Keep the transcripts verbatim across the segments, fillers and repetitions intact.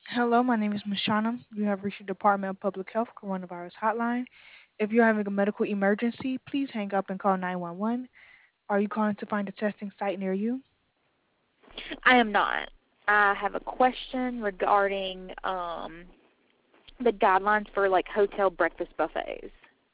Hello, my name is Mashana. You have reached the Department of Public Health Coronavirus Hotline. If you're having a medical emergency, please hang up and call nine one one. Are you calling to find a testing site near you? I am not. I have a question regarding um, the guidelines for like hotel breakfast buffets.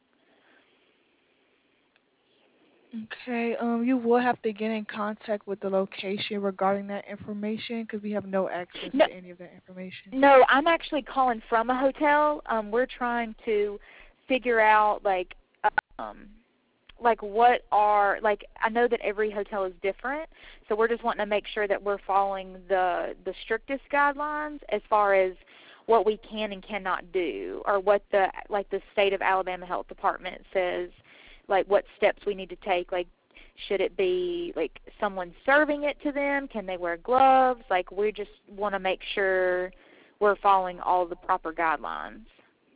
Okay, um, you will have to get in contact with the location regarding that information because we have no access No, to any of that information. no, I'm actually calling from a hotel. Um, we're trying to figure out like um, like what are like I know that every hotel is different, so we're just wanting to make sure that we're following the the strictest guidelines as far as what we can and cannot do, or what the like the state of Alabama Health Department says, like what steps we need to take. Like, should it be like someone serving it to them? Can they wear gloves? Like, we just want to make sure we're following all the proper guidelines.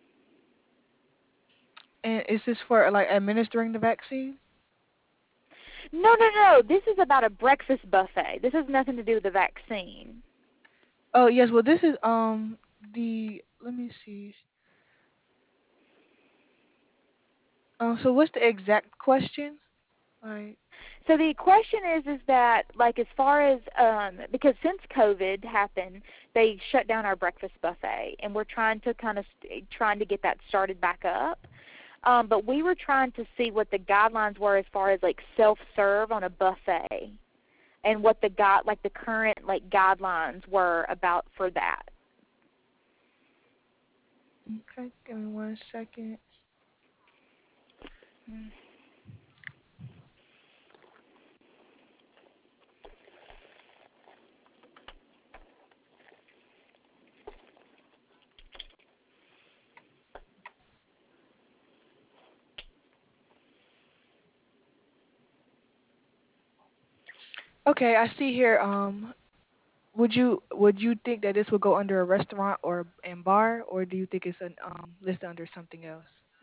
And is this for like administering the vaccine? No, no, no. This is about a breakfast buffet. This has nothing to do with the vaccine. Oh yes, well this is um the let me see. Um, so what's the exact question? Like, So the question is, is that like as far as um, because since COVID happened, they shut down our breakfast buffet, and we're trying to kind of st- trying to get that started back up. Um, but we were trying to see what the guidelines were as far as like self-serve on a buffet, and what the got like the current like guidelines were about for that. okay, give me one second. Mm. Okay, I see here. Um, would you would you think that this would go under a restaurant or and bar, or do you think it's an um listed under something else?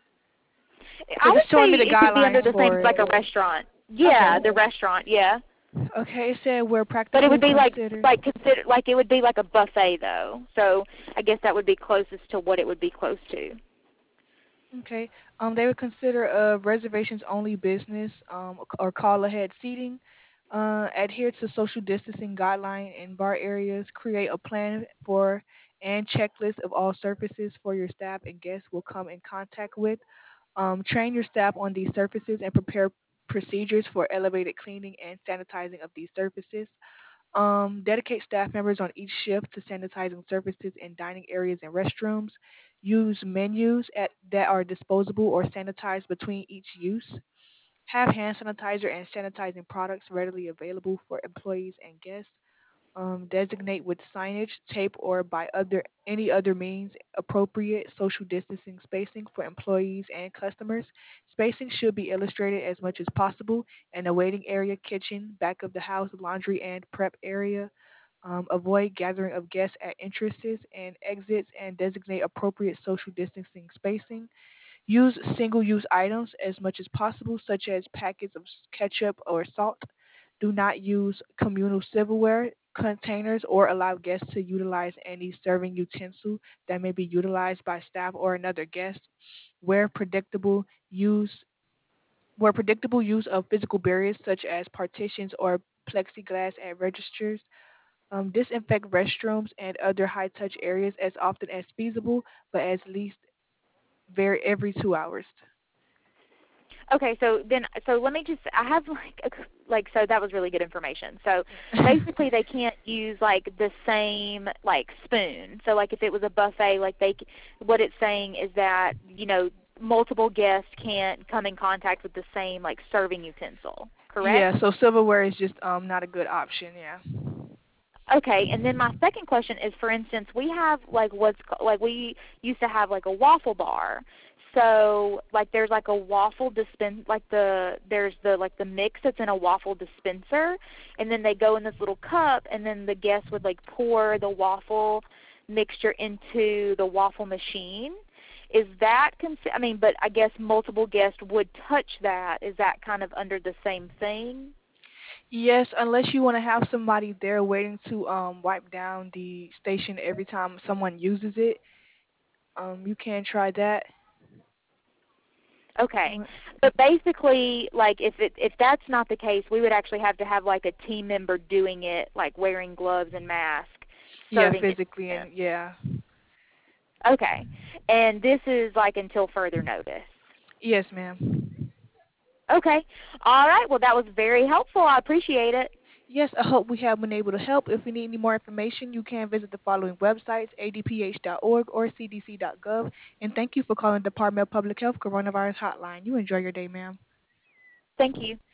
I Because it's would say showing me the it could be under guidelines the same for like it. a restaurant. Okay. Yeah, the restaurant. Yeah. Okay, it said where But it would practical be like consider. like consider like it would be like a buffet though. So I guess that would be closest to what it would be close to. Okay. Um, they would consider uh, reservations only business um, or call ahead seating. Uh, adhere to social distancing guideline in bar areas. Create a plan for and checklist of all surfaces for your staff and guests will come in contact with. Um, train your staff on these surfaces and prepare procedures for elevated cleaning and sanitizing of these surfaces. Um, dedicate staff members on each shift to sanitizing surfaces in dining areas and restrooms. Use menus at, that are disposable or sanitized between each use. Have hand sanitizer and sanitizing products readily available for employees and guests. Um, designate with signage, tape, or by other any other means appropriate social distancing spacing for employees and customers. Spacing should be illustrated as much as possible in the waiting area, kitchen, back of the house, laundry, and prep area. Um, avoid gathering of guests at entrances and exits and designate appropriate social distancing spacing. Use single-use items as much as possible, such as packets of ketchup or salt. Do not use communal silverware containers or allow guests to utilize any serving utensil that may be utilized by staff or another guest. Where predictable use where predictable use of physical barriers such as partitions or plexiglass at registers. Um, disinfect restrooms and other high-touch areas as often as feasible, but at least very every two hours. Okay, so then so let me just I have like a, like so that was really good information. So basically they can't use like the same like spoon. So like if it was a buffet, like they what it's saying is that, you know, multiple guests can't come in contact with the same like serving utensil, correct? Yeah, so silverware is just um not a good option. Yeah. Okay, and then my second question is, for instance, we have like what's ca- like we used to have like a waffle bar. So like there's like a waffle dispense like the there's the like the mix that's in a waffle dispenser, and then they go in this little cup, and then the guests would like pour the waffle mixture into the waffle machine. Is that consi- I mean, but I guess multiple guests would touch that. Is that kind of under the same thing? Yes, unless you want to have somebody there waiting to um wipe down the station every time someone uses it. Um, you can try that. Okay. Um, But basically, like if it if that's not the case, we would actually have to have like a team member doing it, like wearing gloves and mask, yeah, serving it physically to them. and yeah. Okay. And this is like until further notice. Yes, ma'am. Okay. All right. Well, that was very helpful. I appreciate it. Yes, I hope we have been able to help. If you need any more information, you can visit the following websites: a d p h dot org or c d c dot gov. And thank you for calling the Department of Public Health Coronavirus Hotline. You enjoy your day, ma'am. Thank you.